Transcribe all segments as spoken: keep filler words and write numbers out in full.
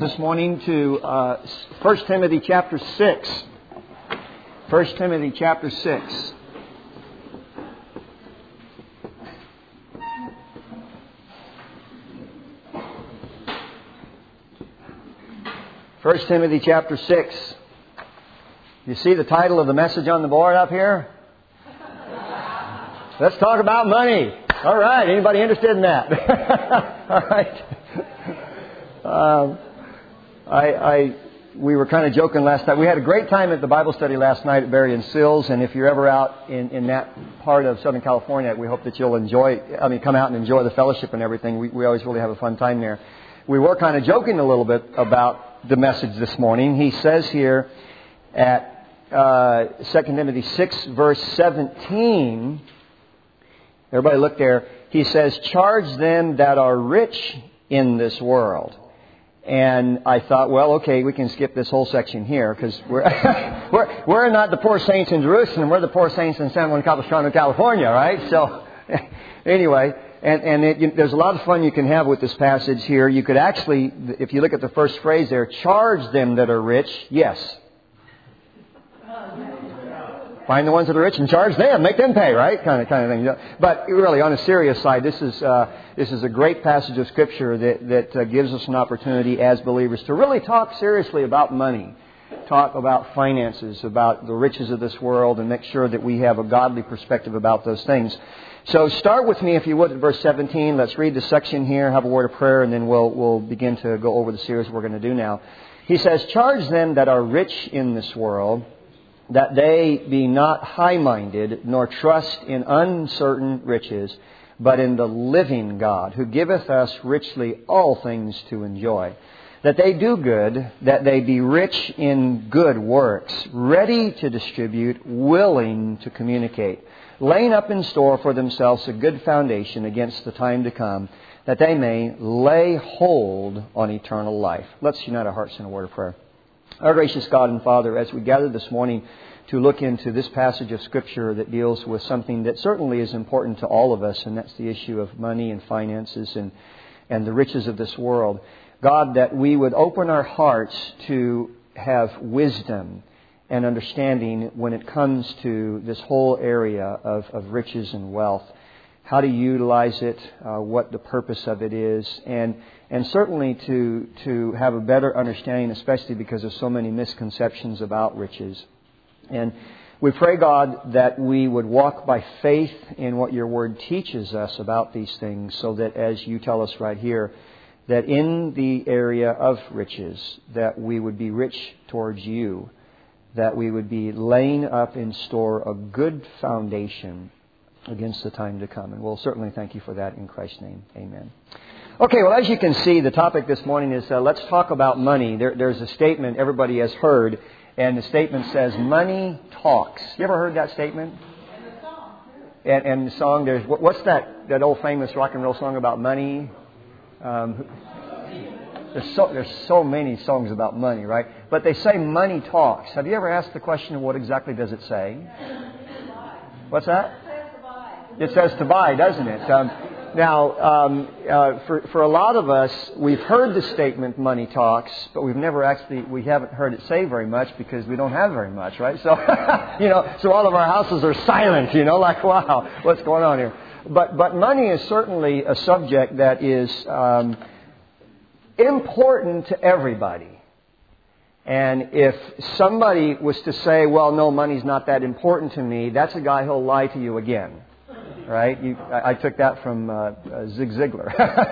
This morning to uh, First Timothy chapter six. First Timothy chapter six. First Timothy chapter six. You see the title of the message on the board up here? Let's talk about money. All right. Anybody interested in that? All right. Um, I, I, we were kind of joking last night. We had a great time at the Bible study last night at Berry and Sills, and if you're ever out in, in that part of Southern California, we hope that you'll enjoy, I mean, come out and enjoy the fellowship and everything. We, we always really have a fun time there. We were kind of joking a little bit about the message this morning. He says here at uh, Second Timothy six, verse seventeen, everybody look there, he says, charge them that are rich in this world. And I thought, well, okay, we can skip this whole section here because we're, we're we're not the poor saints in Jerusalem. We're the poor saints in San Juan Capistrano, California, right? So anyway, and, and it, you, there's a lot of fun you can have with this passage here. You could actually, if you look at the first phrase there, charge them that are rich. Yes. Find the ones that are rich and charge them. Make them pay, right? Kind of, kind of thing. But really, on a serious side, this is uh, this is a great passage of Scripture that that uh, gives us an opportunity as believers to really talk seriously about money, talk about finances, about the riches of this world, and make sure that we have a godly perspective about those things. So, start with me, if you would, at verse seventeen. Let's read the section here, have a word of prayer, and then we'll we'll begin to go over the series we're going to do now. He says, "Charge them that are rich in this world, that they be not high-minded, nor trust in uncertain riches, but in the living God, who giveth us richly all things to enjoy. That they do good, that they be rich in good works, ready to distribute, willing to communicate, laying up in store for themselves a good foundation against the time to come, that they may lay hold on eternal life." Let's unite our hearts in a word of prayer. Our gracious God and Father, as we gather this morning to look into this passage of Scripture that deals with something that certainly is important to all of us, and that's the issue of money and finances and, and the riches of this world. God, that we would open our hearts to have wisdom and understanding when it comes to this whole area of, of riches and wealth. How to utilize it, uh, what the purpose of it is, and and certainly to to have a better understanding, especially because of so many misconceptions about riches. And we pray, God, that we would walk by faith in what Your Word teaches us about these things, so that, as You tell us right here, that in the area of riches, that we would be rich towards You, that we would be laying up in store a good foundation against the time to come. And we'll certainly thank You for that in Christ's name. Amen. Okay, well, as you can see, the topic this morning is uh, let's talk about money. There, there's a statement everybody has heard, and the statement says, money talks. You ever heard that statement? And the song, too. And, and the song, there's what, what's that, that old famous rock and roll song about money? Um, there's so, there's so many songs about money, right? But they say money talks. Have you ever asked the question, what exactly does it say? What's that? It says to buy, doesn't it? Um, now, um, uh, for for a lot of us, we've heard the statement "money talks," but we've never actually we haven't heard it say very much because we don't have very much, right? So, you know, so all of our houses are silent. You know, like wow, what's going on here? But but money is certainly a subject that is um, important to everybody. And if somebody was to say, "Well, no, money's not that important to me," that's a guy who'll lie to you again. Right? You, I, I took that from uh, uh, Zig Ziglar.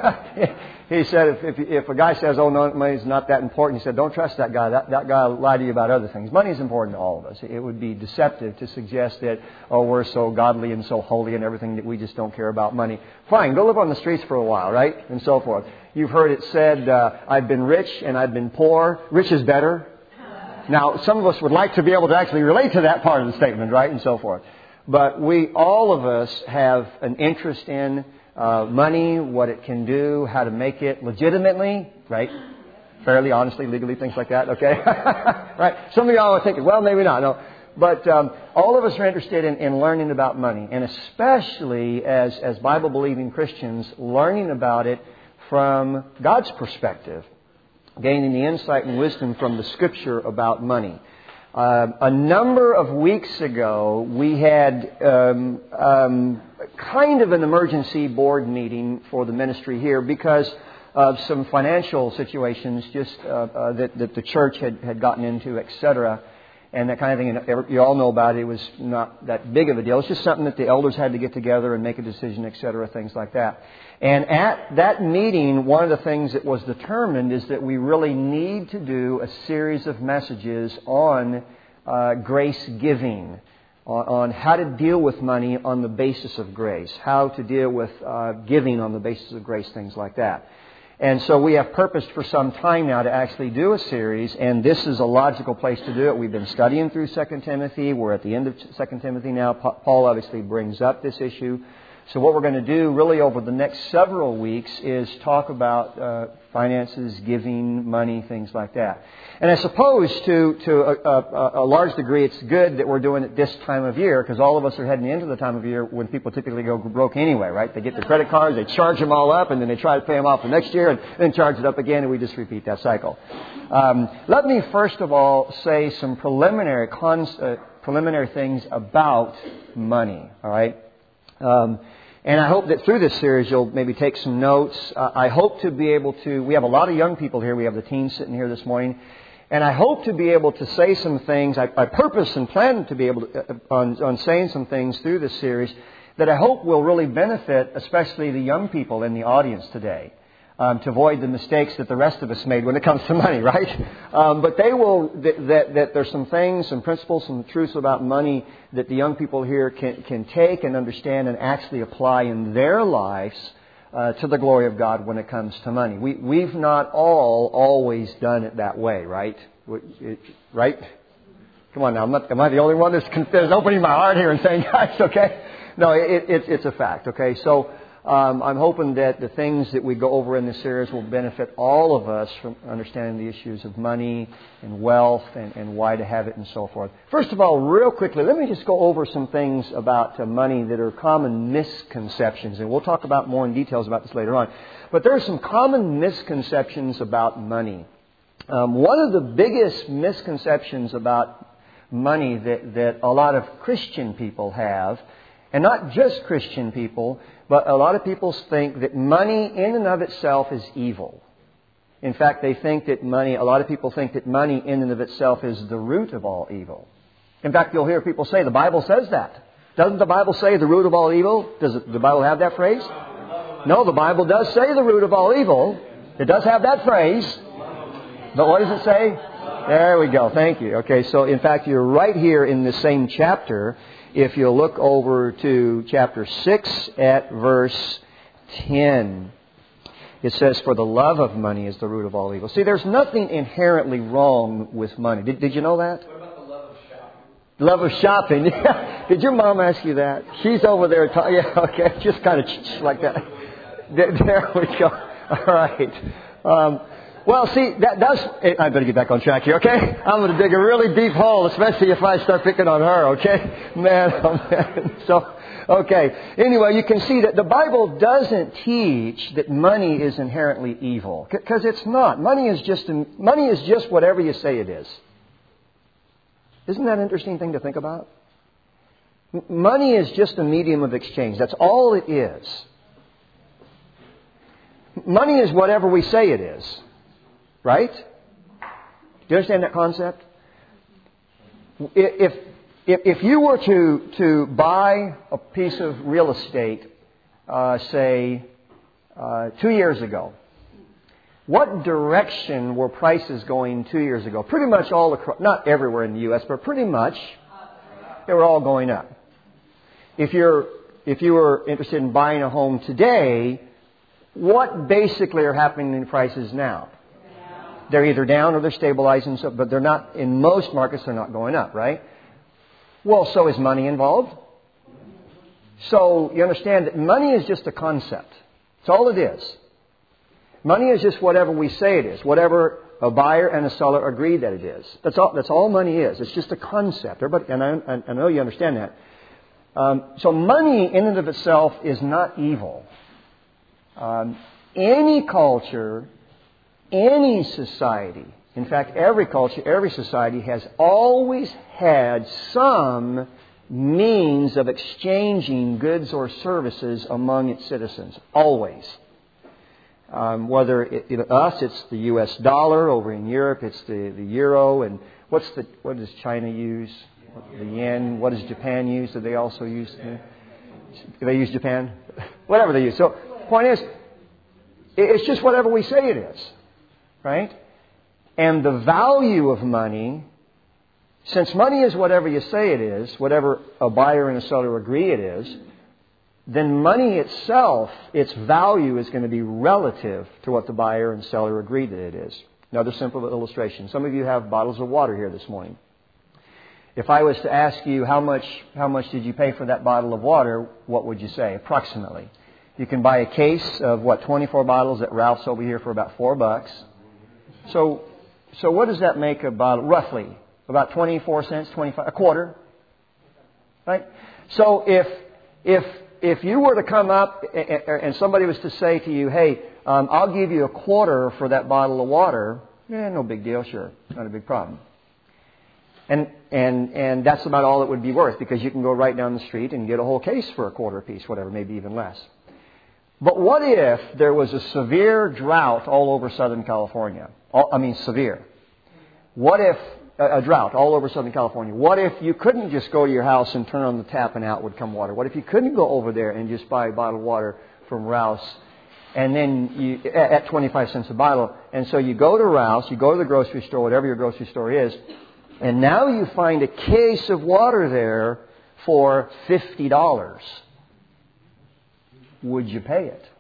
He said if, if if a guy says, "Oh, no, money's not that important," he said, "Don't trust that guy. That that guy will lie to you about other things." Money is important to all of us. It would be deceptive to suggest that, oh, we're so godly and so holy and everything that we just don't care about money. Fine, go live on the streets for a while, right? And so forth. You've heard it said, uh, "I've been rich and I've been poor. Rich is better." Now, some of us would like to be able to actually relate to that part of the statement, right? And so forth. But we, all of us, have an interest in uh, money, what it can do, how to make it legitimately, right? Fairly, honestly, legally, things like that, okay? Right? Some of y'all are thinking, well, maybe not. No. But um, all of us are interested in, in learning about money, and especially as, as Bible-believing Christians, learning about it from God's perspective. gaining the insight and wisdom from the Scripture about money. Uh, a number of weeks ago, we had um, um, kind of an emergency board meeting for the ministry here because of some financial situations just uh, uh, that, that the church had, had gotten into, et cetera, and that kind of thing. And you all know about it. It was not that big of a deal. It's just something that the elders had to get together and make a decision, et cetera, things like that. And at that meeting, one of the things that was determined is that we really need to do a series of messages on uh, grace giving, on, on how to deal with money on the basis of grace, how to deal with uh, giving on the basis of grace, things like that. And so we have purposed for some time now to actually do a series, and this is a logical place to do it. We've been studying through Second Timothy. We're at the end of Second Timothy now. Paul obviously brings up this issue. So what we're going to do really over the next several weeks is talk about uh, finances, giving, money, things like that. And I suppose to to a, a, a large degree it's good that we're doing it this time of year because all of us are heading into the time of year when people typically go broke anyway, right? They get their credit cards, they charge them all up, and then they try to pay them off the next year and then charge it up again, and we just repeat that cycle. Um, let me first of all say some preliminary cons- uh, preliminary things about money, all right? Um, And I hope that through this series you'll maybe take some notes. Uh, I hope to be able to, we have a lot of young people here. We have the teens sitting here this morning. And I hope to be able to say some things. I, I purpose and plan to be able to, uh, on, on saying some things through this series that I hope will really benefit, especially the young people in the audience today. Um, to avoid the mistakes that the rest of us made when it comes to money, right? Um, but they will, that, that, that there's some things, some principles, some truths about money that the young people here can, can take and understand and actually apply in their lives uh, to the glory of God when it comes to money. We, we've not all always done it that way, right? Right? Come on now, I'm not, am I the only one that's, that's opening my heart here and saying, guys, okay? No, it, it, it's a fact, okay? So, Um, I'm hoping that the things that we go over in this series will benefit all of us from understanding the issues of money and wealth and, and why to have it and so forth. First of all, real quickly, let me just go over some things about uh, money that are common misconceptions. And we'll talk about more in details about this later on. But there are some common misconceptions about money. Um, one of the biggest misconceptions about money that, that a lot of Christian people have, and not just Christian people, but a lot of people think that money in and of itself is evil. In fact, they think that money, a lot of people think that money in and of itself is the root of all evil. In fact, you'll hear people say, the Bible says that. Doesn't the Bible say the root of all evil? Does it, the Bible have that phrase? No, the Bible does say the root of all evil. It does have that phrase. But what does it say? There we go. Thank you. Okay, so in fact, you're right here in the same chapter. If you'll look over to chapter six at verse ten, it says, "For the love of money is the root of all evil." See, there's nothing inherently wrong with money. Did, did you know that? What about the love of shopping? Love of shopping. Yeah. Did your mom ask you that? She's over there. Ta- yeah, okay. Just kind of like that. There we go. All right. Um, Well, see, that does... I better get back on track here, okay? I'm going to dig a really deep hole, especially if I start picking on her, okay? Man, oh man. So, okay. Anyway, you can see that the Bible doesn't teach that money is inherently evil. Because it's not. Money is just money is just whatever you say it is. Isn't that an interesting thing to think about? Money is just a medium of exchange. That's all it is. Money is whatever we say it is. Right? Do you understand that concept? If, if, if you were to, to buy a piece of real estate, uh, say, uh, two years ago, what direction were prices going two years ago? Pretty much all across, not everywhere in the U S, but pretty much they were all going up. If you're, if you were interested in buying a home today, what basically are happening in prices now? They're either down or they're stabilizing, so, but they're not, in most markets, they're not going up, right? Well, so is money involved? So you understand that money is just a concept. That's all it is. Money is just whatever we say it is, whatever a buyer and a seller agree that it is. That's all, that's all money is. It's just a concept. Everybody, and I, I know you understand that. Um, so money in and of itself is not evil. Um, any culture any society, in fact, every culture, every society has always had some means of exchanging goods or services among its citizens. Always. Um, whether it, it, us, it's the U S dollar. Over in Europe, it's the, the euro. And what's the what does China use? The yen. What does Japan use? Do they also use? Do they use Japan? Whatever they use. So, point is, it's just whatever we say it is, right? And the value of money, since money is whatever you say it is, whatever a buyer and a seller agree it is, then money itself, its value is going to be relative to what the buyer and seller agree that it is. Another simple illustration. Some of you have bottles of water here this morning. If I was to ask you how much how much did you pay for that bottle of water, what would you say approximately? You can buy a case of, what, twenty-four bottles at Ralph's over here for about four bucks. So, so what does that make a bottle, roughly? About twenty-four cents, twenty-five, a quarter, right? So if if if you were to come up and somebody was to say to you, "Hey, um, I'll give you a quarter for that bottle of water," eh, no big deal, sure, not a big problem. And and and that's about all it would be worth, because you can go right down the street and get a whole case for a quarter apiece, whatever, maybe even less. But what if there was a severe drought all over Southern California? I mean, severe. What if a drought all over Southern California? What if you couldn't just go to your house and turn on the tap and out would come water? What if you couldn't go over there and just buy a bottle of water from Ralph's and then you at twenty-five cents a bottle? And so you go to Ralph's, you go to the grocery store, whatever your grocery store is, and now you find a case of water there for fifty dollars. Would you pay it?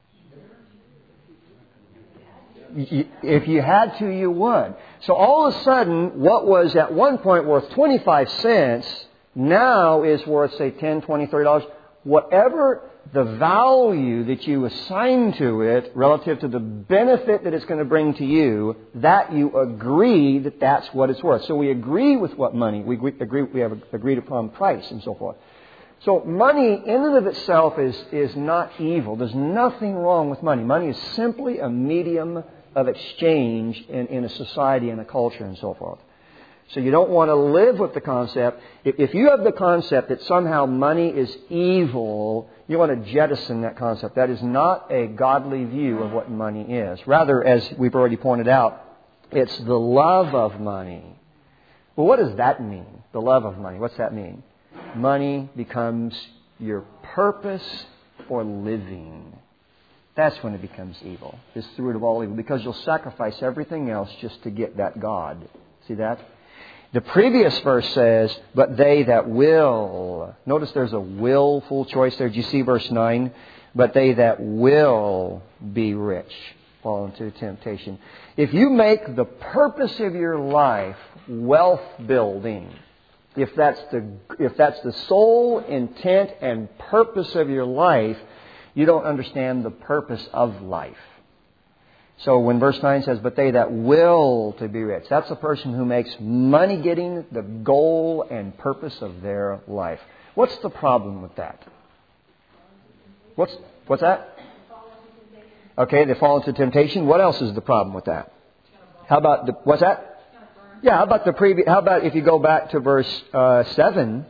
If you had to, you would. So all of a sudden, what was at one point worth twenty-five cents now is worth, say, ten, twenty, thirty dollars. Whatever the value that you assign to it relative to the benefit that it's going to bring to you, that you agree that that's what it's worth. So we agree with what money, we agree, we have agreed upon price and so forth. So money in and of itself is, is not evil. There's nothing wrong with money. Money is simply a medium of exchange in, in a society and a culture and so forth. So you don't want to live with the concept. If, if you have the concept that somehow money is evil, you want to jettison that concept. That is not a godly view of what money is. Rather, as we've already pointed out, it's the love of money. Well, what does that mean? The love of money. What's that mean? Money becomes your purpose for living. That's when it becomes evil. It's the root of all evil, because you'll sacrifice everything else just to get that God. See that? The previous verse says, but they that will. Notice there's a willful choice there. Do you see verse nine? But they that will be rich fall into temptation. If you make the purpose of your life wealth building, if that's the if that's the sole intent and purpose of your life, you don't understand the purpose of life. So when verse nine says, but they that will to be rich, that's a person who makes money getting the goal and purpose of their life. What's the problem with that? What's what's that? Okay, they fall into temptation. What else is the problem with that? How about the, what's that? Yeah, how about the previous? How about if you go back to verse uh, seven?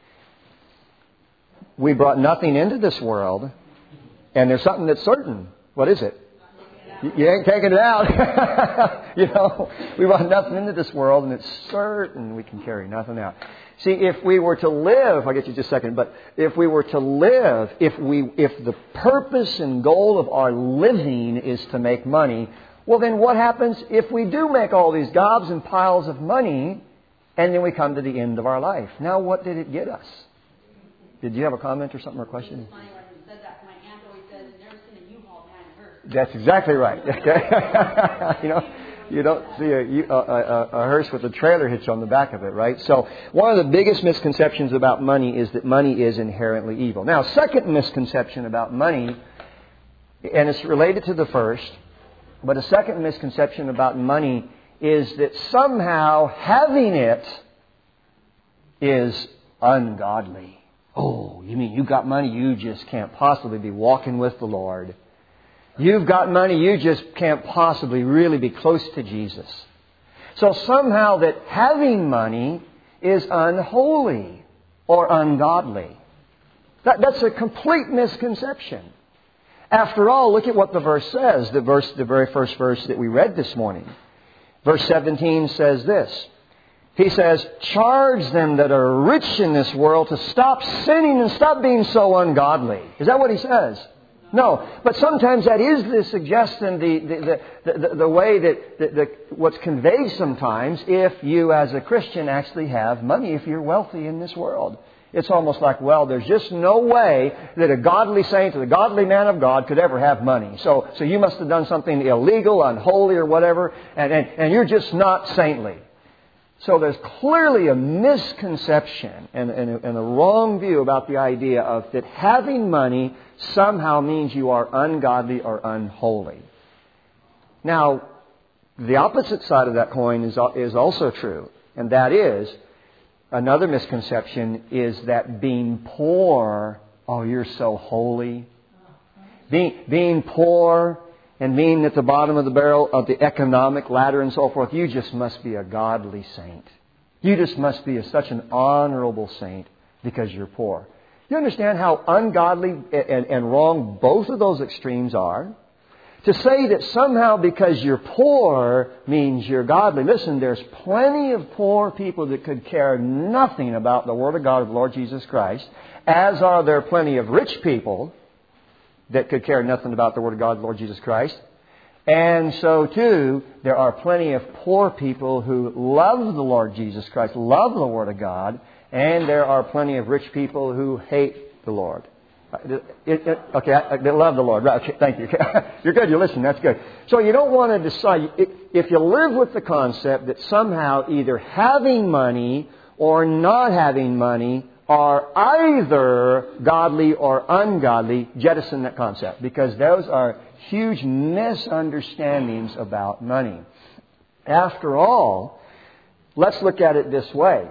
We brought nothing into this world, and there's something that's certain. What is it? You, you ain't taking it out. You know, we brought nothing into this world, and it's certain we can carry nothing out. See, if we were to live, I'll get you just a second, but if we were to live, if we, if the purpose and goal of our living is to make money, well, then what happens if we do make all these gobs and piles of money and then we come to the end of our life? Now, what did it get us? Did you have a comment or something or a question? It's funny when you said that. My aunt always says, "Never seen a U-Haul behind a hearse." That's exactly right. Okay, you know, you don't see a, a, a, a hearse with a trailer hitch on the back of it, right? So one of the biggest misconceptions about money is that money is inherently evil. Now, second misconception about money, and it's related to the first, but a second misconception about money is that somehow having it is ungodly. Oh, you mean you got money? You just can't possibly be walking with the Lord. You've got money, you just can't possibly really be close to Jesus. So somehow that having money is unholy or ungodly. That, that's a complete misconception. After all, look at what the verse says, the verse, the very first verse that we read this morning. Verse seventeen says this. He says, charge them that are rich in this world to stop sinning and stop being so ungodly. Is that what he says? No. But sometimes that is the suggestion, the, the, the, the, the way that the, the, what's conveyed sometimes if you as a Christian actually have money, if you're wealthy in this world. It's almost like, well, there's just no way that a godly saint or a godly man of God could ever have money. So so you must have done something illegal, unholy or whatever, and, and, and you're just not saintly. So there's clearly a misconception and, and, a, and a wrong view about the idea of that having money somehow means you are ungodly or unholy. Now, the opposite side of that coin is, is also true, and that is, another misconception is that being poor, oh, you're so holy. Being, being poor and being at the bottom of the barrel of the economic ladder and so forth, you just must be a godly saint. You just must be a, such an honorable saint because you're poor. You understand how ungodly and, and wrong both of those extremes are? To say that somehow because you're poor means you're godly. Listen, there's plenty of poor people that could care nothing about the Word of God of the Lord Jesus Christ, as are there plenty of rich people that could care nothing about the Word of God of the Lord Jesus Christ. And so, too, there are plenty of poor people who love the Lord Jesus Christ, love the Word of God, and there are plenty of rich people who hate the Lord. It, it, okay, I, I love the Lord. Right, okay, thank you. You're good. You're listening. That's good. So you don't want to decide. If you live with the concept that somehow either having money or not having money are either godly or ungodly, jettison that concept, because those are huge misunderstandings about money. After all, let's look at it this way.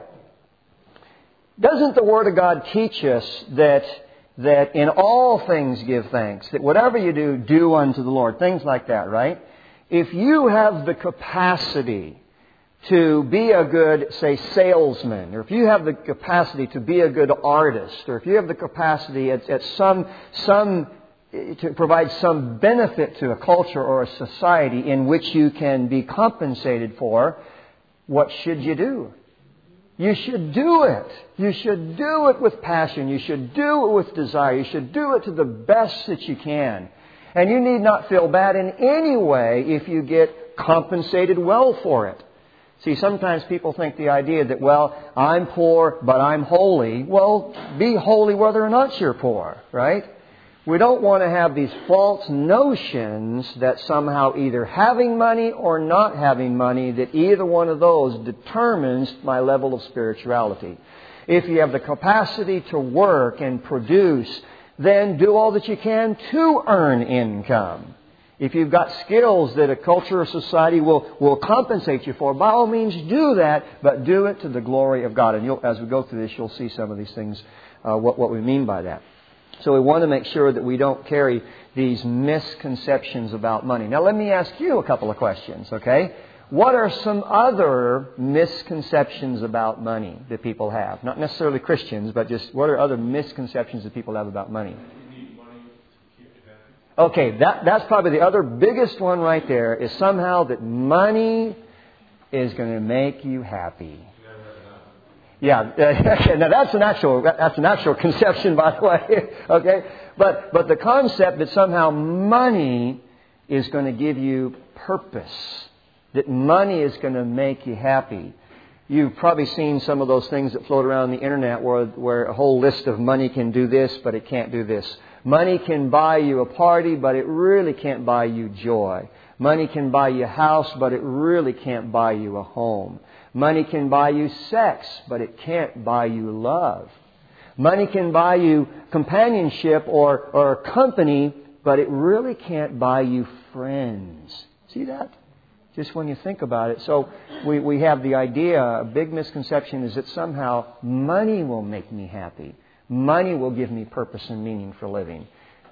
Doesn't the Word of God teach us that that in all things give thanks, that whatever you do, do unto the Lord, things like that, right? If you have the capacity to be a good, say, salesman, or if you have the capacity to be a good artist, or if you have the capacity at, at some, some, to provide some benefit to a culture or a society in which you can be compensated for, what should you do? You should do it. You should do it with passion. You should do it with desire. You should do it to the best that you can. And you need not feel bad in any way if you get compensated well for it. See, sometimes people think the idea that, well, I'm poor, but I'm holy. Well, be holy whether or not you're poor, right? We don't want to have these false notions that somehow either having money or not having money, that either one of those determines my level of spirituality. If you have the capacity to work and produce, then do all that you can to earn income. If you've got skills that a culture or society will, will compensate you for, by all means do that, but do it to the glory of God. And you'll, as we go through this, you'll see some of these things, uh, what, what we mean by that. So we want to make sure that we don't carry these misconceptions about money. Now let me ask you a couple of questions, okay? What are some other misconceptions about money that people have? Not necessarily Christians, but just what are other misconceptions that people have about money? Okay, that, that's probably the other biggest one right there, is somehow that money is going to make you happy. Yeah, now that's an actual that's an actual conception, by the way. Okay, but but the concept that somehow money is going to give you purpose, that money is going to make you happy. You've probably seen some of those things that float around the internet, where where a whole list of money can do this, but it can't do this. Money can buy you a party, but it really can't buy you joy. Money can buy you a house, but it really can't buy you a home. Money can buy you sex, but it can't buy you love. Money can buy you companionship or, or company, but it really can't buy you friends. See that? Just when you think about it. So we, we have the idea, a big misconception is that somehow money will make me happy. Money will give me purpose and meaning for living.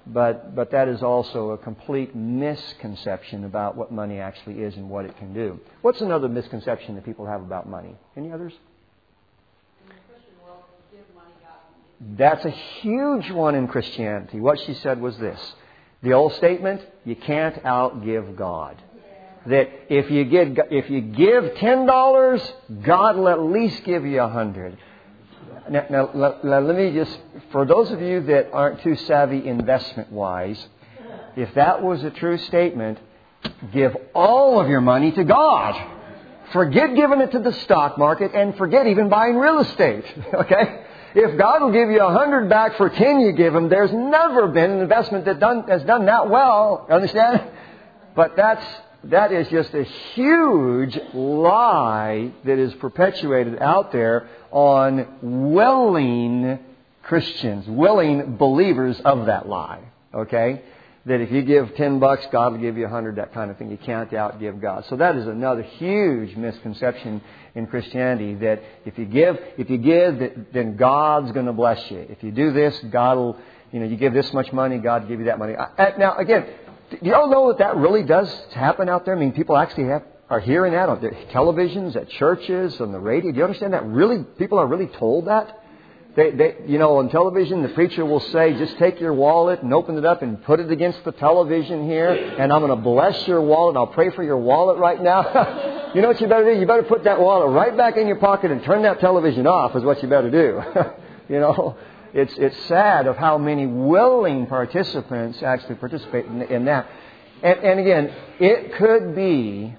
But but that is also a complete misconception about what money actually is and what it can do. What's another misconception that people have about money? Any others? In the Christian world, give money, God. That's a huge one in Christianity. What she said was this. The old statement, you can't outgive God. That if you give, if you give ten dollars, God will at least give you a hundred. Now, now let, let me just, for those of you that aren't too savvy investment-wise, if that was a true statement, give all of your money to God. Forget giving it to the stock market and forget even buying real estate. Okay? If God will give you a hundred back for ten you give Him, there's never been an investment that done, has done that well. Understand? But that's that is just a huge lie that is perpetuated out there on willing Christians, willing believers of that lie. Okay? That if you give ten bucks, God will give you a hundred, that kind of thing. You can't outgive God. So that is another huge misconception in Christianity, that if you give, if you give, then God's going to bless you. If you do this, God will, you know, you give this much money, God will give you that money. Now, again, do you all know that that really does happen out there? I mean, people actually have, are hearing that on their televisions, at churches, on the radio. Do you understand that? Really, people are really told that? They, they, you know, on television, the preacher will say, just take your wallet and open it up and put it against the television here, and I'm going to bless your wallet. I'll pray for your wallet right now. You know what you better do? You better put that wallet right back in your pocket and turn that television off is what you better do. You know, it's it's sad of how many willing participants actually participate in, in that. And, and again, it could be...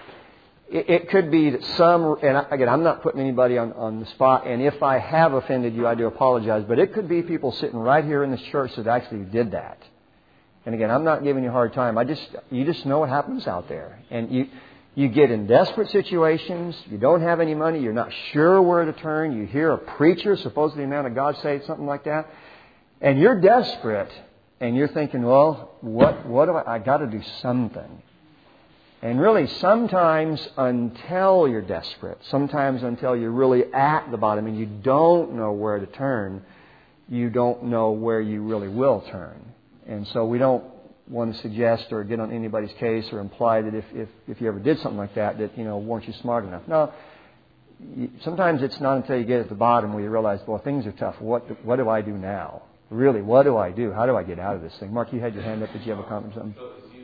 It could be that some, and again, I'm not putting anybody on, on the spot, and if I have offended you, I do apologize, but it could be people sitting right here in this church that actually did that. And again, I'm not giving you a hard time. I just, you just know what happens out there. And you, you get in desperate situations, you don't have any money, you're not sure where to turn, you hear a preacher, supposedly a man of God, say something like that, and you're desperate, and you're thinking, well, what, what do I, I got to do something. And really, sometimes until you're desperate, sometimes until you're really at the bottom and you don't know where to turn, you don't know where you really will turn. And so we don't want to suggest or get on anybody's case or imply that if, if, if you ever did something like that, that, you know, weren't you smart enough? No. You, sometimes it's not until you get at the bottom where you realize, well, things are tough. What do, what do I do now? Really, what do I do? How do I get out of this thing? Mark, you had your hand up. Did you have a comment or something?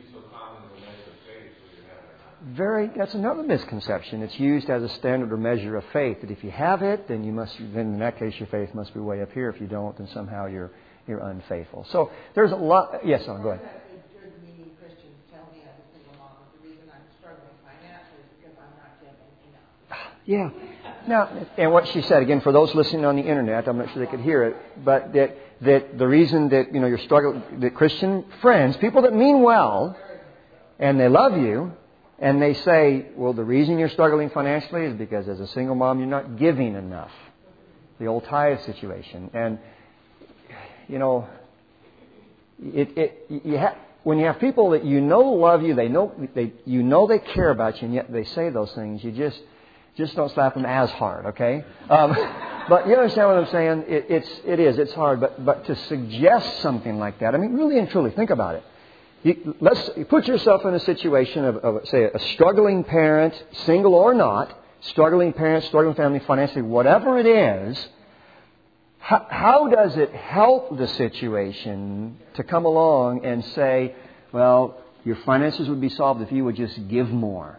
Very, that's another misconception. It's used as a standard or measure of faith. That if you have it, then you must. Then in that case, your faith must be way up here. If you don't, then somehow you're you're unfaithful. So there's a lot. Yes, Alan, go ahead. Good-meaning Christians tell me as a single mom that the reason I'm struggling financially is because I'm not giving enough. Yeah. Now, and what she said again, for those listening on the internet, I'm not sure they could hear it, but that that the reason that you know you're struggling, that Christian friends, people that mean well, and they love you. And they say, well, the reason you're struggling financially is because as a single mom, you're not giving enough. The old tithe situation. And, you know, it, it, you ha- when you have people that you know love you, they know they, you know they care about you, and yet they say those things, you just just don't slap them as hard, okay? Um, but you understand what I'm saying? It, it's, it is. It's hard. But, but to suggest something like that, I mean, really and truly, think about it. You, let's you put yourself in a situation of, of, say, a struggling parent, single or not, struggling parent, struggling family, financially, whatever it is. How, how does it help the situation to come along and say, well, your finances would be solved if you would just give more?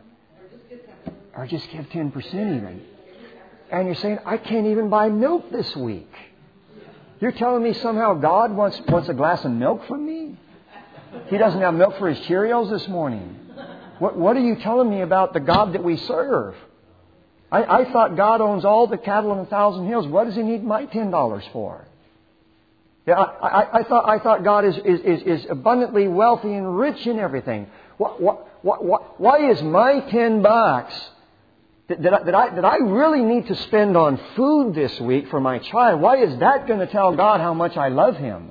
Or just give ten percent even. And you're saying, I can't even buy milk this week. You're telling me somehow God wants, wants a glass of milk from me? He doesn't have milk for his Cheerios this morning. What, what are you telling me about the God that we serve? I, I thought God owns all the cattle on a thousand hills. What does he need my ten dollars for? Yeah, I, I, I thought I thought God is, is, is, is abundantly wealthy and rich in everything. What, what, what, what, why is my ten bucks that, that, I, that, I, that I really need to spend on food this week for my child? Why is that going to tell God how much I love Him?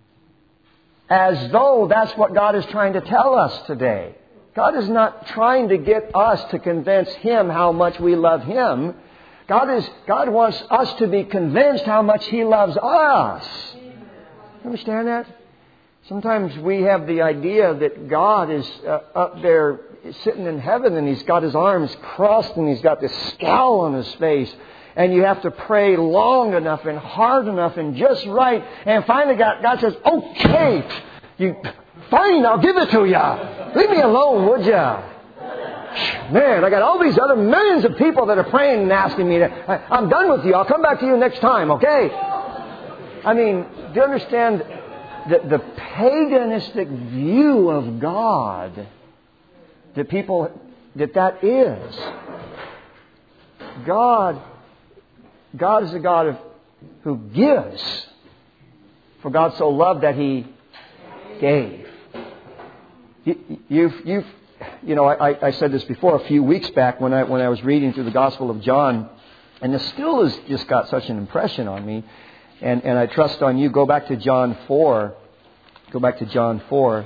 As though that's what God is trying to tell us today. God is not trying to get us to convince Him how much we love Him. God is God wants us to be convinced how much He loves us. Understand that? Sometimes we have the idea that God is uh, up there sitting in heaven and He's got His arms crossed and He's got this scowl on His face. And you have to pray long enough and hard enough and just right. And finally God, God says, okay, you, fine, I'll give it to you. Leave me alone, would you? Man, I got all these other millions of people that are praying and asking me that. I, I'm done with you. I'll come back to you next time, okay? I mean, do you understand the, the paganistic view of God that people, that that is? God, God is a God of, who gives. For God so loved that He gave. You, you've, you've, You know, I, I said this before a few weeks back when I when I was reading through the Gospel of John, and this still has just got such an impression on me, and, and I trust on you. Go back to John four. Go back to John four.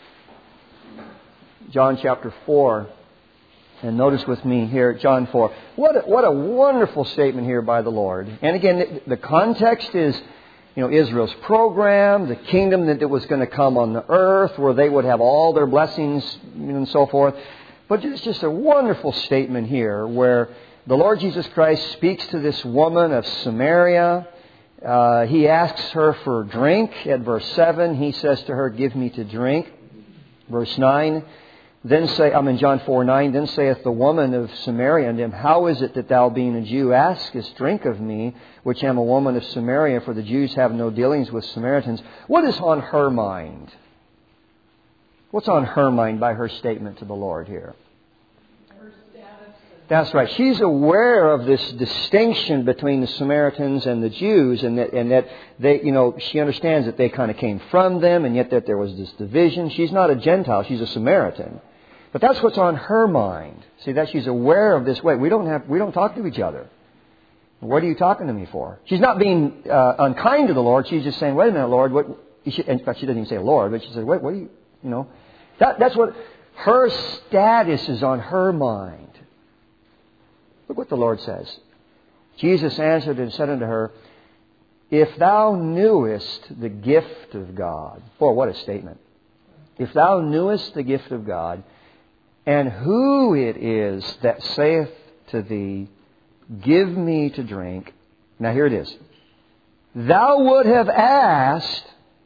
John chapter four. And notice with me here, John four. What a, what a wonderful statement here by the Lord. And again, the, the context is, you know, Israel's program, the kingdom that was going to come on the earth, where they would have all their blessings and so forth. But it's just a wonderful statement here where the Lord Jesus Christ speaks to this woman of Samaria. Uh, he asks her for drink. At verse seven, He says to her, give me to drink. Verse nine, then say, I'm in John four nine, then saith the woman of Samaria unto Him, how is it that thou being a Jew askest drink of me, which am a woman of Samaria, for the Jews have no dealings with Samaritans? What is on her mind? What's on her mind by her statement to the Lord here? Her status. That's right. She's aware of this distinction between the Samaritans and the Jews, and that, and that they, you know, she understands that they kind of came from them, and yet that there was this division. She's not a Gentile; she's a Samaritan. But that's what's on her mind. See, that she's aware of this. Wait, we don't have, we don't talk to each other. What are you talking to me for? She's not being uh, unkind to the Lord. She's just saying, wait a minute, Lord. What? In fact, she doesn't even say Lord, but she says, wait, what are you, you know? That, that's what, her status is on her mind. Look what the Lord says. Jesus answered and said unto her, if thou knewest the gift of God. Boy, what a statement. If thou knewest the gift of God, and who it is that saith to thee, give me to drink. Now here it is. Thou would have asked,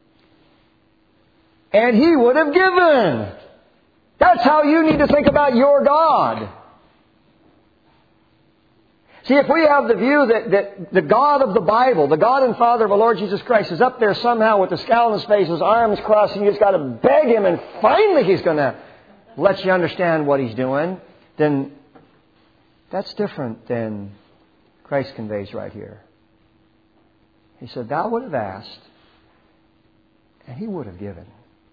and He would have given. That's how you need to think about your God. See, if we have the view that, that the God of the Bible, the God and Father of our Lord Jesus Christ, is up there somehow with the scowl on His face, His arms crossed, and you just got to beg Him, and finally He's going to let you understand what He's doing, then that's different than Christ conveys right here. He said, thou would have asked, and He would have given.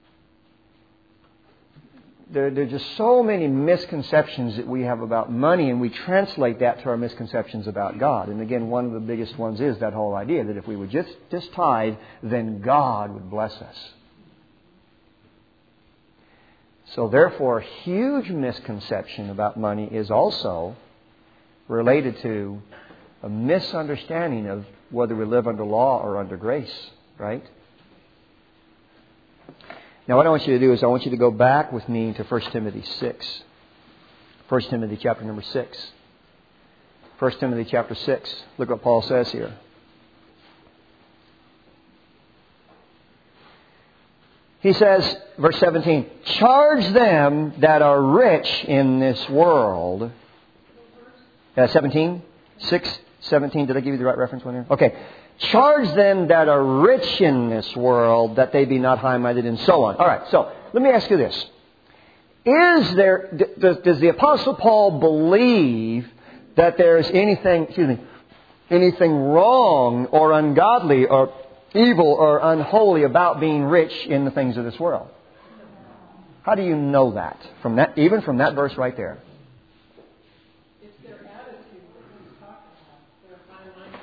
There, there are just so many misconceptions that we have about money, and we translate that to our misconceptions about God. And again, one of the biggest ones is that whole idea that if we would just, just tithe, then God would bless us. So therefore, a huge misconception about money is also related to a misunderstanding of whether we live under law or under grace, right? Now what I want you to do is I want you to go back with me to First Timothy six. First Timothy chapter number six. First Timothy chapter six. Look what Paul says here. He says, verse seventeen, charge them that are rich in this world. Uh, seventeen? six, seventeen. Did I give you the right reference one here? Okay. Charge them that are rich in this world, that they be not high-minded, and so on. All right, so let me ask you this. Is there, does, does the Apostle Paul believe that there's anything, excuse me, anything wrong or ungodly or evil or unholy about being rich in the things of this world? How do you know that? From that, even from that verse right there. It's their attitude that he's talking about. They're high-minded.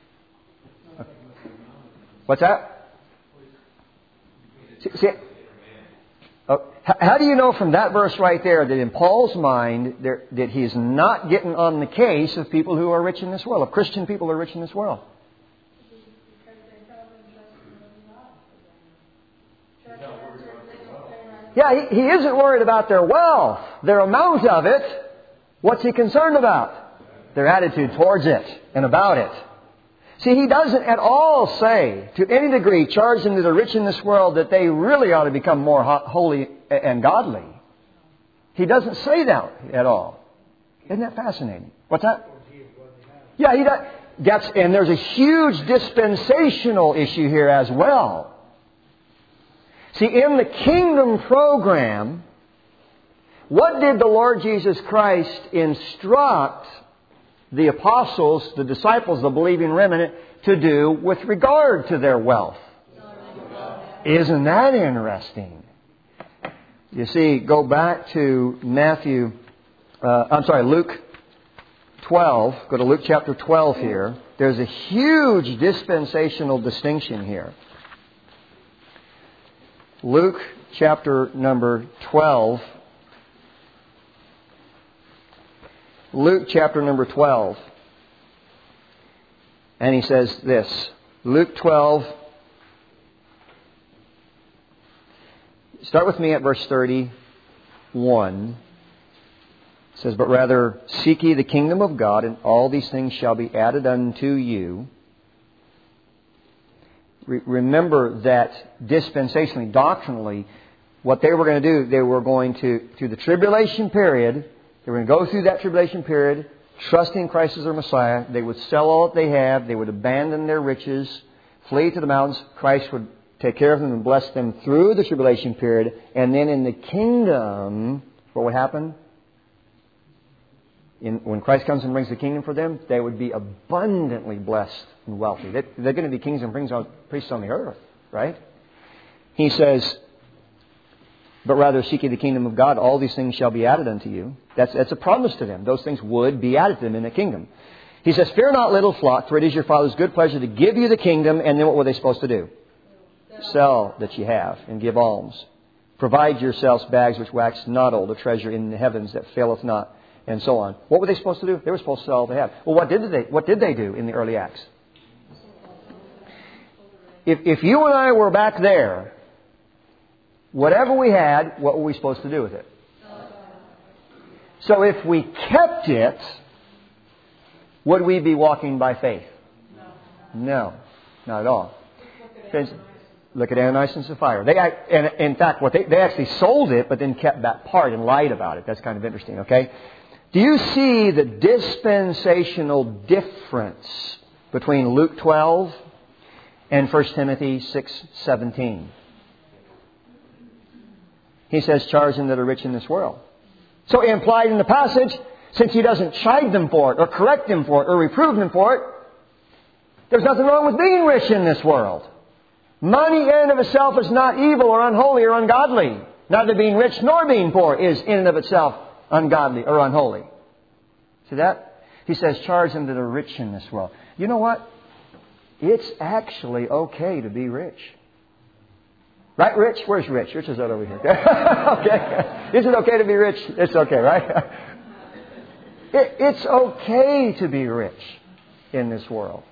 What's that? See, see, oh, how do you know from that verse right there that in Paul's mind there, that he's not getting on the case of people who are rich in this world, of Christian people who are rich in this world? Because they tell them just to live Yeah, he, he isn't worried about their wealth, their amount of it. What's he concerned about? Their attitude towards it and about it. See, he doesn't at all say, to any degree, charge them to the rich in this world that they really ought to become more holy and godly. He doesn't say that at all. Isn't that fascinating? What's that? Yeah, he does. That's, and there's a huge dispensational issue here as well. See, in the kingdom program, what did the Lord Jesus Christ instruct the apostles, the disciples, the believing remnant, to do with regard to their wealth? Isn't that interesting? You see, go back to Matthew, uh, I'm sorry, Luke twelve. Go to Luke chapter twelve here. There's a huge dispensational distinction here. Luke chapter number twelve. Luke chapter number twelve. And he says this. Luke twelve. Start with me at verse thirty-one. It says, but rather seek ye the kingdom of God, and all these things shall be added unto you. Re- remember that dispensationally, doctrinally, what they were going to do, they were going to, through the tribulation period, they were going to go through that tribulation period, trusting Christ as their Messiah. They would sell all that they have. They would abandon their riches, flee to the mountains. Christ would take care of them and bless them through the tribulation period. And then in the kingdom, what would happen? In, when Christ comes and brings the kingdom for them, they would be abundantly blessed and wealthy. They, they're going to be kings and priests on the earth, right? He says, but rather seek ye the kingdom of God, all these things shall be added unto you. That's, that's a promise to them. Those things would be added to them in the kingdom. He says, fear not, little flock, for it is your Father's good pleasure to give you the kingdom. And then what were they supposed to do? Sell that ye have and give alms. Provide yourselves bags which wax not old, a treasure in the heavens that faileth not, and so on. What were they supposed to do? They were supposed to sell all they had. Well, what did they, what did they do in the early Acts? If, if you and I were back there, whatever we had, what were we supposed to do with it? So if we kept it, would we be walking by faith? No, not at all. Look at Ananias and Sapphira. They, and in fact, what they, they actually sold it, but then kept that part and lied about it. That's kind of interesting, okay? Do you see the dispensational difference between Luke twelve and First Timothy six seventeen? He says, charge them that are rich in this world. So implied in the passage, since he doesn't chide them for it, or correct them for it, or reprove them for it, there's nothing wrong with being rich in this world. Money in and of itself is not evil or unholy or ungodly. Neither being rich nor being poor is in and of itself ungodly or unholy. See that? He says, charge them that are rich in this world. You know what? It's actually okay to be rich. Right, Rich? Where's Rich? Rich is out over here. Okay. Is it okay to be rich? It's okay, right? It, it's okay to be rich in this world.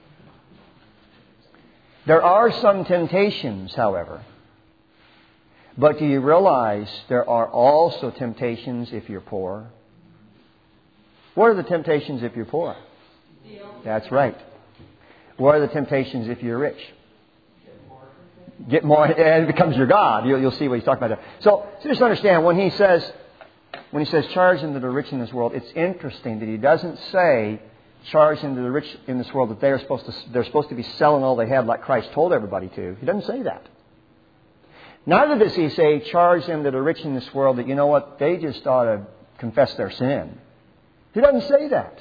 There are some temptations, however. But do you realize there are also temptations if you're poor? What are the temptations if you're poor? That's right. What are the temptations if you're rich? Get more, and it becomes your God. You'll, you'll see what he's talking about there. So, so just understand, when he says, when he says charge them that are rich in this world, it's interesting that he doesn't say charge them to the rich in this world that they're supposed to they're supposed to be selling all they have like Christ told everybody to. He doesn't say that. Neither does he say charge them that are rich in this world that, you know what, they just ought to confess their sin. He doesn't say that.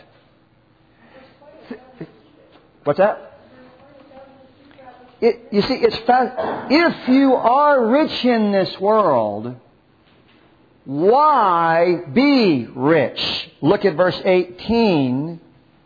What's that? It, you see, it's fa- if you are rich in this world, why be rich? Look at verse eighteen.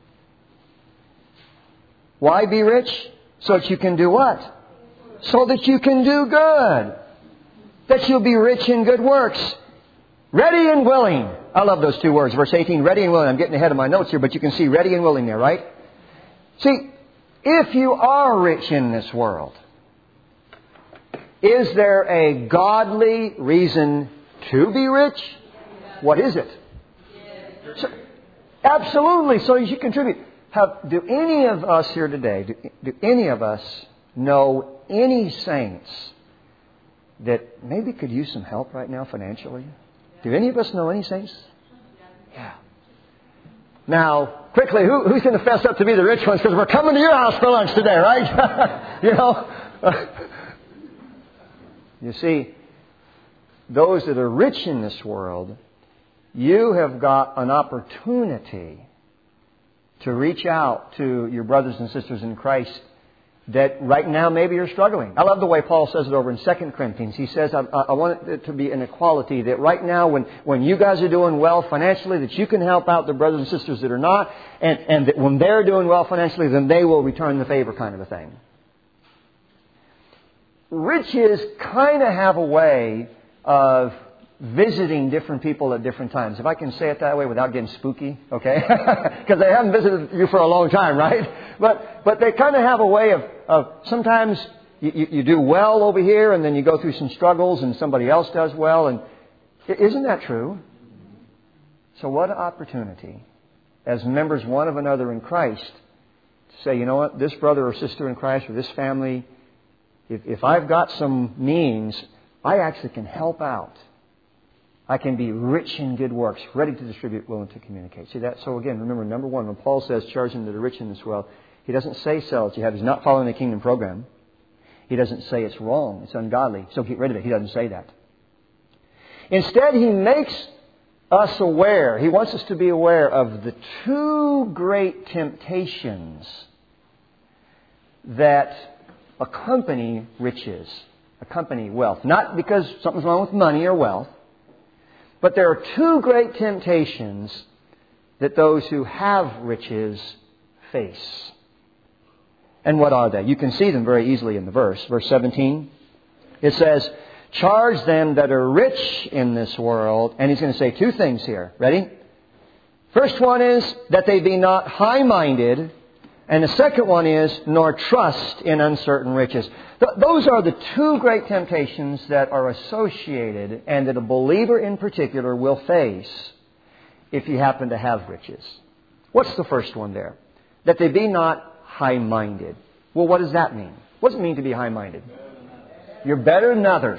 Why be rich? So that you can do what? So that you can do good. That you'll be rich in good works. Ready and willing. I love those two words. Verse eighteen, ready and willing. I'm getting ahead of my notes here, but you can see ready and willing there, right? See, if you are rich in this world, Is there a godly reason to be rich? What is it? So, absolutely. So you should contribute. Have, do any of us here today, do, do any of us know any saints that maybe could use some help right now financially? Do any of us know any saints? Yeah. Now, quickly, who, who's going to fess up to be the rich ones? Because we're coming to your house for lunch today, right? You know? You see, those that are rich in this world, you have got an opportunity to reach out to your brothers and sisters in Christ that right now maybe you're struggling. I love the way Paul says it over in Second Corinthians. He says, I, I want it to be an equality, that right now when, when you guys are doing well financially, that you can help out the brothers and sisters that are not, and, and that when they're doing well financially, then they will return the favor, kind of a thing. Riches kind of have a way of visiting different people at different times. If I can say it that way without getting spooky, okay? Because they haven't visited you for a long time, right? But but they kind of have a way of, of sometimes you, you, you do well over here and then you go through some struggles and somebody else does well. And isn't that true? So what an opportunity as members one of another in Christ to say, you know what, this brother or sister in Christ or this family, if, if I've got some means, I actually can help out. I can be rich in good works, ready to distribute, willing to communicate. See that? So again, remember, number one, when Paul says charge them to the rich in this world, he doesn't say sell what you have. He's not following the kingdom program. He doesn't say it's wrong, it's ungodly, so get rid of it. He doesn't say that. Instead, he makes us aware. He wants us to be aware of the two great temptations that accompany riches, accompany wealth. Not because something's wrong with money or wealth, but there are two great temptations that those who have riches face. And what are they? You can see them very easily in the verse. Verse seventeen. It says, charge them that are rich in this world. And he's going to say two things here. Ready? First one is that they be not high-minded. And the second one is, nor trust in uncertain riches. Th- those are the two great temptations that are associated and that a believer in particular will face if you happen to have riches. What's the first one there? That they be not high-minded. Well, what does that mean? What does it mean to be high-minded? You're better than others.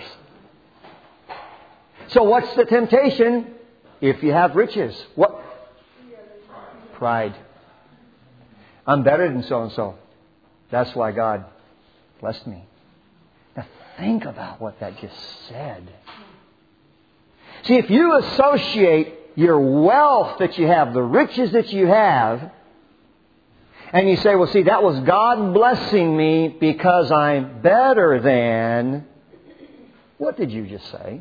So what's the temptation if you have riches? What? Pride. I'm better than so-and-so. That's why God blessed me. Now think about what that just said. See, if you associate your wealth that you have, the riches that you have, and you say, well, see, that was God blessing me because I'm better than... What did you just say?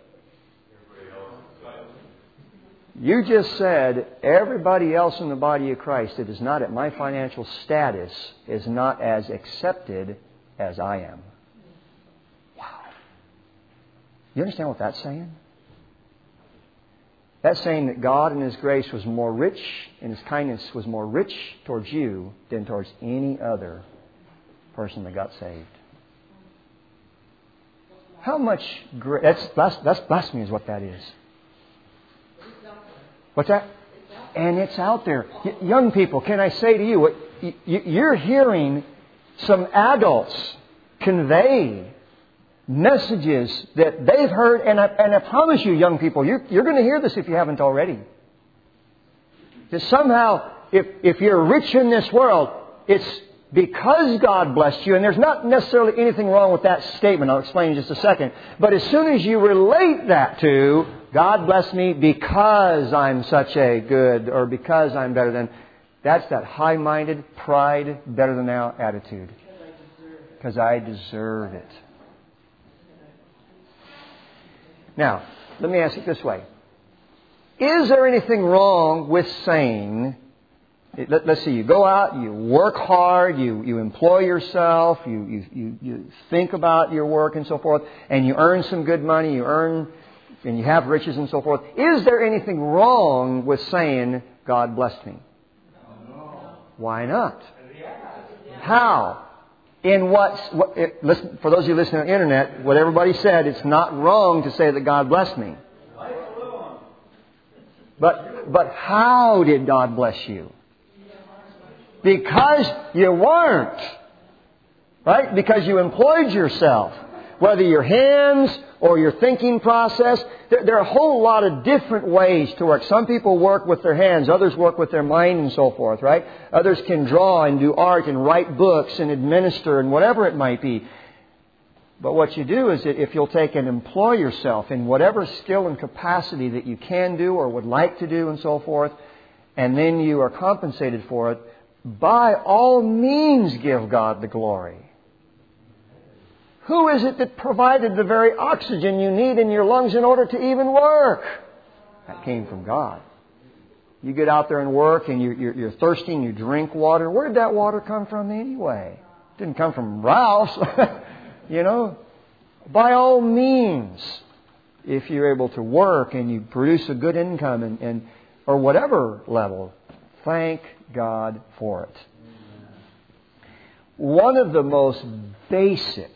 You just said everybody else in the body of Christ that is not at my financial status is not as accepted as I am. Wow. You understand what that's saying? That's saying that God in His grace was more rich, and His kindness was more rich towards you than towards any other person that got saved. How much grace... That's, that's blasphemy is what that is. What's that? And it's out there. Y- young people, can I say to you, what, y- y- you're hearing some adults convey messages that they've heard, and I, and I promise you, young people, you're, you're going to hear this if you haven't already. That somehow, if, if you're rich in this world, it's because God blessed you, and there's not necessarily anything wrong with that statement. I'll explain in just a second. But as soon as you relate that to, God bless me because I'm such a good, or because I'm better than, that's that high-minded, pride, better than thou attitude. Because I deserve it. Now, let me ask it this way. Is there anything wrong with saying, let, let's see, you go out, you work hard, you, you employ yourself, you, you, you, you think about your work and so forth, and you earn some good money, you earn, and you have riches and so forth. Is there anything wrong with saying, God blessed me? No. Why not? How? in what's, what, it, listen, for those of you listening on the internet, what everybody said, it's not wrong to say that God blessed me. But, but how did God bless you? Because you weren't. Right? Because you employed yourself. Whether your hands or your thinking process, there, there are a whole lot of different ways to work. Some people work with their hands, others work with their mind and so forth, right? Others can draw and do art and write books and administer and whatever it might be. But what you do is that if you'll take and employ yourself in whatever skill and capacity that you can do or would like to do and so forth, and then you are compensated for it, by all means give God the glory. Who is it that provided the very oxygen you need in your lungs in order to even work? That came from God. You get out there and work and you're, you're, you're thirsty and you drink water. Where did that water come from anyway? It didn't come from Ralph's. You know, by all means, if you're able to work and you produce a good income and, and or whatever level, thank God for it. One of the most basic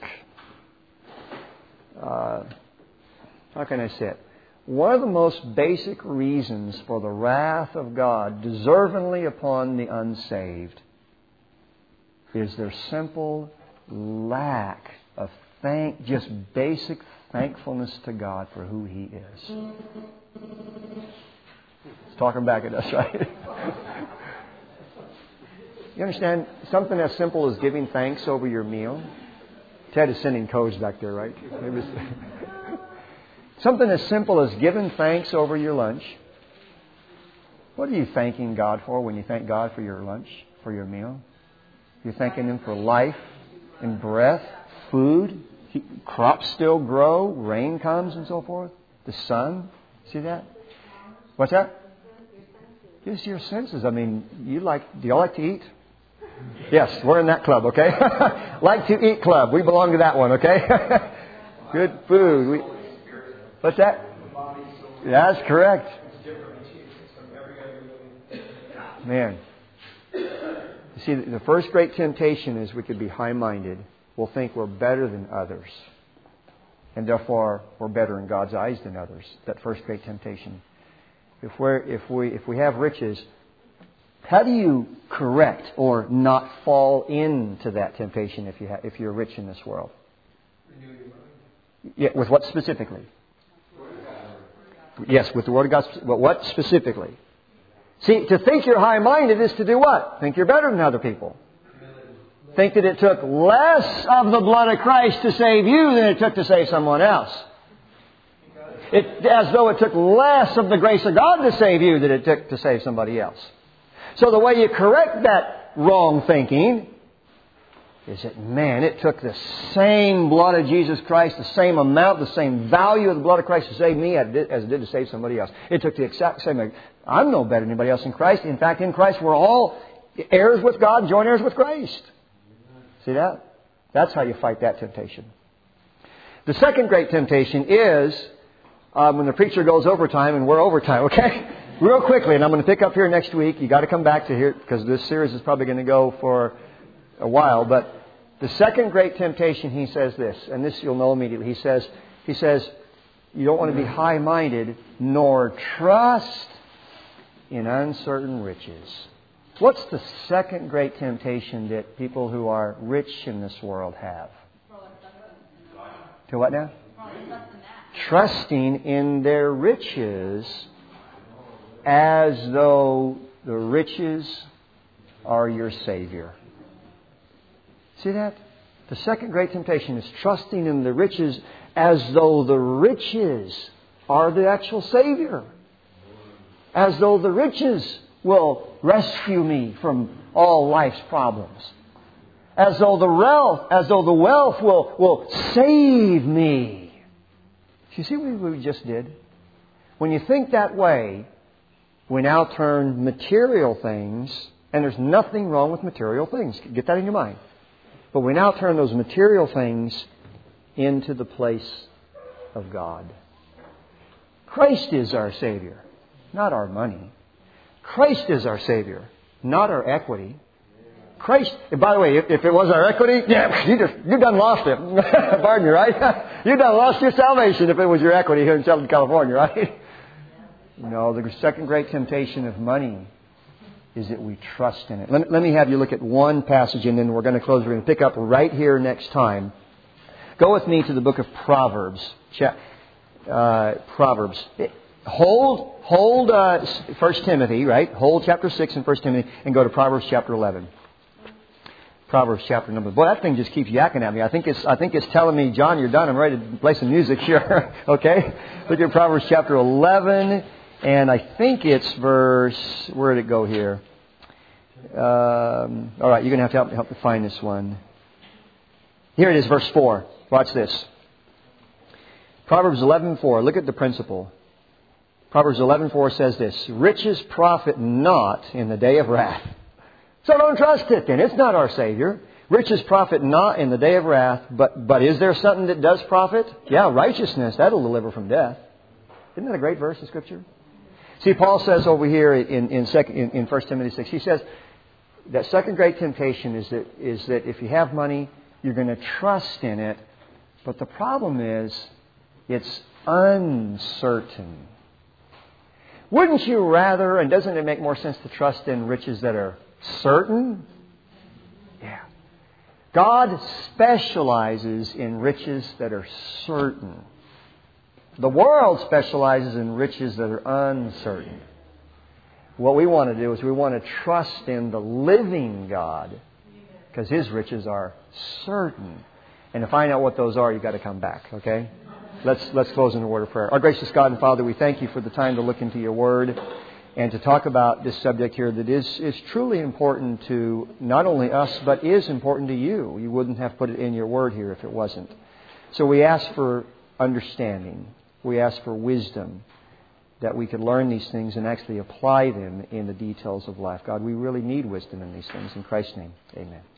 Uh, how can I say it? One of the most basic reasons for the wrath of God deservingly upon the unsaved is their simple lack of thank, just basic thankfulness to God for who He is. It's talking back at us, right? You understand? Something as simple as giving thanks over your meal. Ted is sending codes back there, right? Maybe something as simple as giving thanks over your lunch. What are you thanking God for when you thank God for your lunch, for your meal? You're thanking Him for life and breath, food, crops still grow, rain comes and so forth, the sun. See that? What's that? Just your senses. I mean, you like? Do you like to eat? Yes, we're in that club, okay? Like to eat club. We belong to that one, okay? Good food. We, what's that? That's correct. Man. You see, the first great temptation is we could be high-minded. We'll think we're better than others. And therefore, we're better in God's eyes than others. That first great temptation. If we're, if we, if we have riches, how do you correct or not fall into that temptation if you ha- if you're rich in this world? Yeah, with what specifically? Yes, with the Word of God. But what specifically? See, to think you're high-minded is to do what? Think you're better than other people. Think that it took less of the blood of Christ to save you than it took to save someone else. It, as though it took less of the grace of God to save you than it took to save somebody else. So the way you correct that wrong thinking is that, man, it took the same blood of Jesus Christ, the same amount, the same value of the blood of Christ to save me as it did to save somebody else. It took the exact same. I'm no better than anybody else in Christ. In fact, in Christ, we're all heirs with God, joint heirs with Christ. See that? That's how you fight that temptation. The second great temptation is um, when the preacher goes overtime and we're overtime, okay? Real quickly, and I'm going to pick up here next week. You got to come back to here because this series is probably going to go for a while. But the second great temptation, he says this, and this you'll know immediately. He says, he says, you don't want to be high-minded nor trust in uncertain riches. What's the second great temptation that people who are rich in this world have? To what now? Trusting in their riches as though the riches are your Savior. See that? The second great temptation is trusting in the riches as though the riches are the actual Savior. As though the riches will rescue me from all life's problems. As though the wealth, as though the wealth will, will save me. You see what we just did? When you think that way, we now turn material things, and there's nothing wrong with material things. Get that in your mind. But we now turn those material things into the place of God. Christ is our Savior, not our money. Christ is our Savior, not our equity. Christ, and by the way, if, if it was our equity, yeah, you just, you done lost it. Pardon me, right? You done lost your salvation if it was your equity here in Southern California, right? No, the second great temptation of money is that we trust in it. Let, let me have you look at one passage and then we're going to close. We're going to pick up right here next time. Go with me to the book of Proverbs. Uh, Proverbs. Hold, hold uh, First Timothy, right? Hold chapter six in First Timothy and go to Proverbs chapter eleven. Proverbs chapter number. Boy, that thing just keeps yakking at me. I think it's I think it's telling me, John, you're done. I'm ready to play some music here. Okay? Look at Proverbs chapter eleven. And I think it's verse... Where did it go here? Um, all right, you're going to have to help, help me find this one. Here it is, verse four. Watch this. Proverbs eleven four. Look at the principle. Proverbs eleven four says this. Riches profit not in the day of wrath. So don't trust it then. It's not our Savior. Riches profit not in the day of wrath. But, but is there something that does profit? Yeah, righteousness. That'll deliver from death. Isn't that a great verse of Scripture? See, Paul says over here in, in, second, in, in First Timothy six, he says that second great temptation is that, is that if you have money, you're going to trust in it. But the problem is, it's uncertain. Wouldn't you rather, and doesn't it make more sense to trust in riches that are certain? Yeah. God specializes in riches that are certain. The world specializes in riches that are uncertain. What we want to do is we want to trust in the living God because His riches are certain. And to find out what those are, you've got to come back, okay? Let's let's close in a word of prayer. Our gracious God and Father, we thank You for the time to look into Your Word and to talk about this subject here that is, is truly important to not only us, but is important to You. You wouldn't have put it in Your Word here if it wasn't. So we ask for understanding. We ask for wisdom that we could learn these things and actually apply them in the details of life. God, we really need wisdom in these things. In Christ's name, amen.